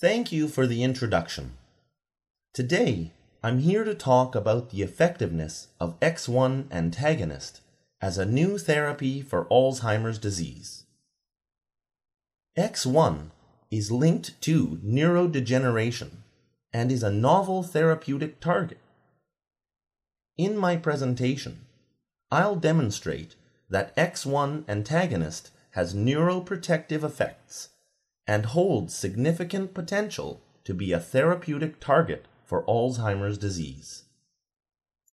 Thank you for the introduction. Today, I'm here to talk about the effectiveness of X1 antagonist as a new therapy for Alzheimer's disease. X1 is linked to neurodegeneration and is a novel therapeutic target. In my presentation, I'll demonstrate that X1 antagonist has neuroprotective effects and holds significant potential to be a therapeutic target for Alzheimer's disease.